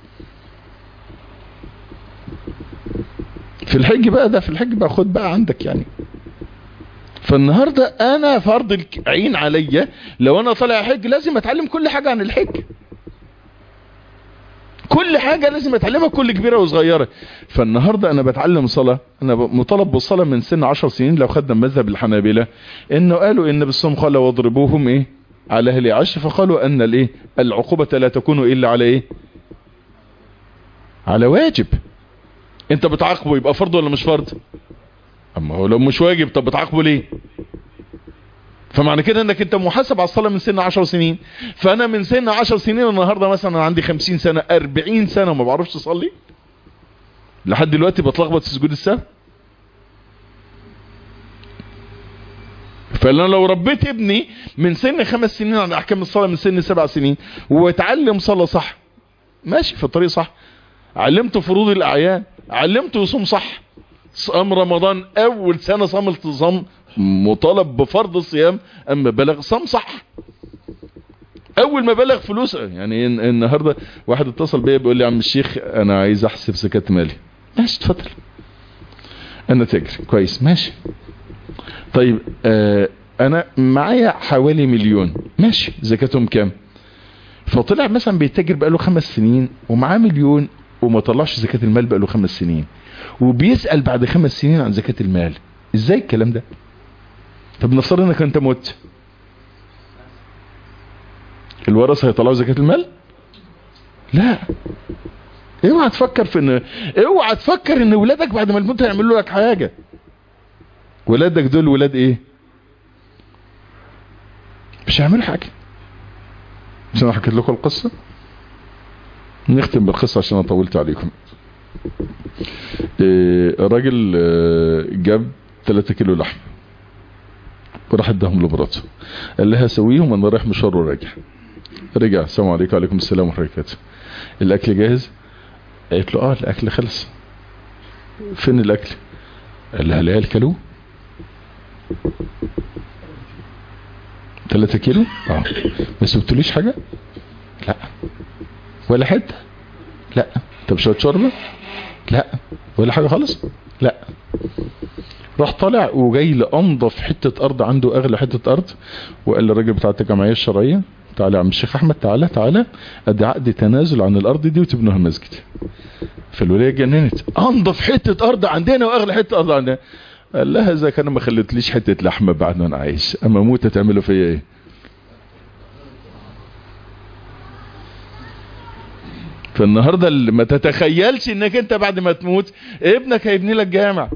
في الحج بقى، ده في الحج بقى خد بقى عندك يعني. فالنهارده انا فرض العين عليا لو انا طالع حج لازم اتعلم كل حاجه عن الحج، كل حاجة لازم اتعلمها، كل كبيرة وصغيرة. فالنهاردة انا بتعلم صلاة، انا مطالب بالصلاة من سن عشر سنين. لو خدنا مذهب الحنابلة انه قالوا ان بالصوم قال واضربوهم ايه على اهل عشر، فقالوا ان الايه العقوبة لا تكون الا على ايه على واجب. انت بتعاقبه يبقى فرض ولا مش فرض؟ اما هو لو مش واجب طب بتعاقبه ليه؟ فمعنى كده انك انت محاسب على الصلاة من سن عشر سنين. فانا من سن عشر سنين النهاردة مثلا عندي خمسين سنة اربعين سنة وما بعرفش اصلي لحد دلوقتي، بتلخبط في سجود السهو. فانا لو ربيت ابني من سن خمس سنين عن احكام الصلاة من سن سبع سنين واتعلم صلاة صح، ماشي في الطريق صح. علمته فروض الاعيان، علمته يصوم صح، صام رمضان اول سنة صام التصام مطالب بفرض الصيام، اما بلغ صام صح. اول ما بلغ فلوس يعني النهارده واحد اتصل بيا بيقول لي يا عم الشيخ انا عايز احسب زكاة مالي. ماشي اتفضل، انا تاجر كويس ماشي. طيب آه انا معايا حوالي مليون، ماشي زكاتهم كام؟ فطلع مثلا بيتاجر بقاله خمس سنين ومعاه مليون وما طلعش زكاة المال بقاله خمس سنين، وبيسأل بعد خمس سنين عن زكاة المال. ازاي الكلام ده؟ طب نفترض انك انت مت، الورثة هيطلعوا زكاة المال؟ لا. اوعى تفكر في ان اوعى تفكر ان ولادك بعد ما تموت هيعملوا لك حاجة. ولادك دول ولاد ايه؟ مش هيعملوا حاجة. مش انا حكيت لكم القصة؟ نختم بالقصة عشان انا طولت عليكم. إيه راجل جاب ثلاثة كيلو لحم وراح اداهم لمراته، قال لها سويهم انا رايح مشوار وراجع. رجع السلام عليكم وعليكم السلام ورحمة الله وبركاته، الاكل جاهز؟ قالت له اه الاكل خلص. فين الاكل؟ قال لها العيال كلوه. ثلاثة كيلو؟ اه. ما سبتليش حاجة؟ لا. ولا حته؟ لا. طب شويه شوربه؟ لا. ولا حاجه خالص؟ لا. راح طالع وجاي لانضف حته ارض عنده، اغلى حته ارض، وقال للراجل بتاع الجمعيه الشرعيه تعالى يا عم الشيخ احمد، تعالى تعالى ادي عقد تنازل عن الارض دي وتبنوها مسجد. فالوليه جننت، انضف حته ارض عندنا واغلى حته ارض عندنا. قال لها اذا كان ما خليتليش حته لحمه بعد ما انا عايش، اما اموت تعملوا فيا ايه؟ فالنهاردة ما تتخيلش انك انت بعد ما تموت ابنك هيبني لك جامع.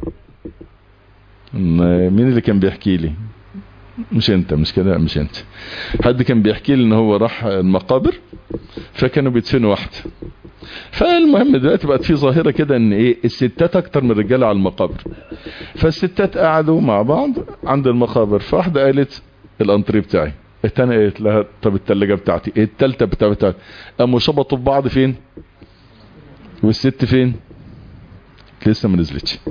مين اللي كان بيحكي لي؟ مش انت، مش كده، مش انت. حد كان بيحكي لي ان هو راح المقابر فكانوا بيدفنوا واحدة. فالمهم دلوقتي بقت في ظاهرة كده ان ايه الستات اكتر من الرجالة على المقابر. فالستات قعدوا مع بعض عند المقابر، فواحدة قالت الانتري بتاعي، التانية قالت لها طب التلاجة بتاعتي، التالتة بتاعتي. قاموا شبطوا في بعض فين؟ والست فين؟ لسه ما نزلتش.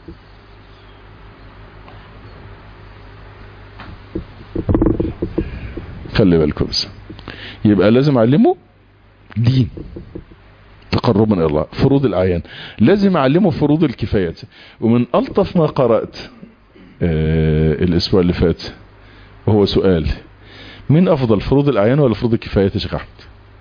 خلي بالكم بس. يبقى لازم اعلمه دين تقربا الى الله، فروض الاعيان، لازم اعلمه فروض الكفايات. ومن الطف ما قرأت آه الاسبوع اللي فات وهو سؤال: مين افضل، فروض الاعيان ولا فروض الكفايات يا شيخ احمد؟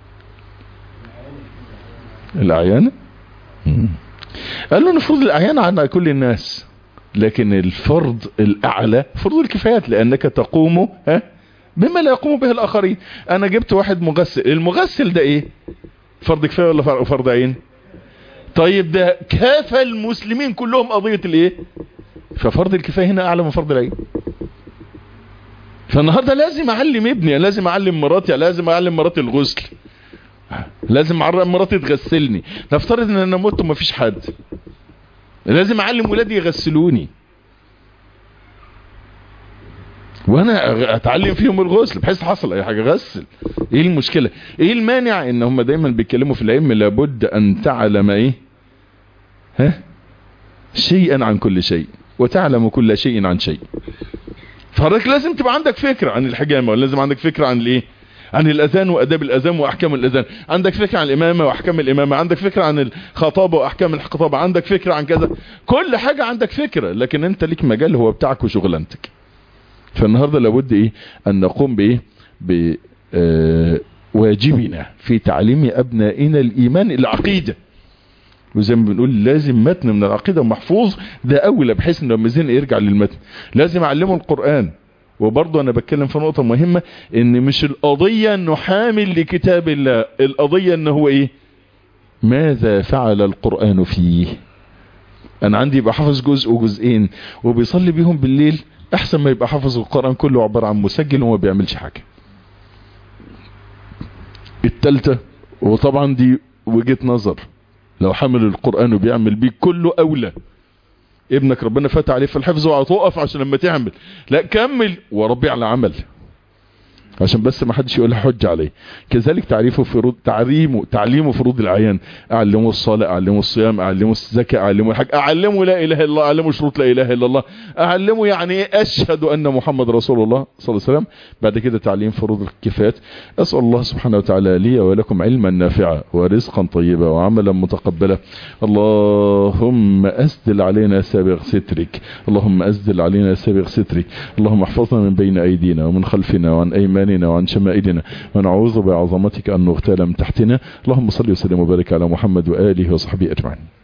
الاعيان. قال له ان فروض الاعيان عن كل الناس، لكن الفرض الاعلى فروض الكفايات، لانك تقوم ها بما لا يقوم به الاخرين. انا جبت واحد مغسل، المغسل ده ايه؟ فرض كفايه ولا فرض عين؟ طيب ده كافى المسلمين كلهم قضيه الايه؟ ففرض الكفايه هنا اعلى من فرض العين. فالنهارده لازم اعلم ابني، لازم اعلم مراتي، لازم اعلم مراتي الغسل، لازم اعلم مراتي تغسلني. نفترض ان انا مت وما فيش حد، لازم اعلم ولادي يغسلوني وانا اتعلم فيهم الغسل بحيث حصل اي حاجه غسل. ايه المشكله؟ ايه المانع ان هم دايما بيتكلموا في العلم لابد ان تعلم ايه؟ ها شيئا عن كل شيء وتعلم كل شيء عن شيء. فحضرتك لازم تبقى عندك فكره عن الحجامه، ولازم عندك فكره عن الايه؟ عن الاذان واداب الاذان واحكام الاذان، عندك فكره عن الامامه واحكام الامامه، عندك فكره عن الخطابه واحكام الخطابه، عندك فكره عن كذا، كل حاجه عندك فكره، لكن انت ليك مجال هو بتاعك وشغلانتك. فالنهارده لابد ايه؟ ان نقوم بايه؟ بواجبنا في تعليم ابنائنا الايمان، العقيده. وزي ما بنقول لازم متن من العقيده محفوظ، ده اولى، بحيث انه لما يزن يرجع للمتن. لازم اعلمه القران. وبرضه انا بتكلم في نقطه مهمه، ان مش القضيه انه حامل لكتاب الله، القضيه انه هو ايه؟ ماذا فعل القران فيه. انا عندي يبقى حافظ جزء وجزئين وبيصلي بيهم بالليل، احسن ما يبقى حافظ القرآن كله عبارة عن مسجل وما بيعملش حاجة. التالتة، وطبعا دي وجهة نظر، لو حمل القرآن وبيعمل بيه كله اولى. ابنك ربنا فتح عليه في الحفظ وهتوقف عشان لما تعمل، لا كمل وربي على عمل، عشان بس ما حدش يقولها حجة عليه. كذلك تعريفه فروض، تعليمه تعليمه فروض العيان، اعلمه الصلاة، اعلمه الصيام، اعلمه الزكاة، اعلمه الحج، اعلمه لا اله الا الله، اعلمه شروط لا اله الا الله، اعلمه يعني ايه اشهد ان محمد رسول الله صلى الله عليه وسلم. بعد كده تعليم فروض الكفايات. اسال الله سبحانه وتعالى لي ولكم علما نافعا ورزقا طيبا وعملا متقبلا. اللهم اسدل علينا سابغ سترك، اللهم اسدل علينا سابغ سترك، اللهم احفظنا من بين ايدينا ومن خلفنا وعن ايماننا وعن شمائلنا، ونعوذ بعظمتك ان نغتال من تحتنا. اللهم صل وسلم وبارك على محمد واله وصحبه اجمعين.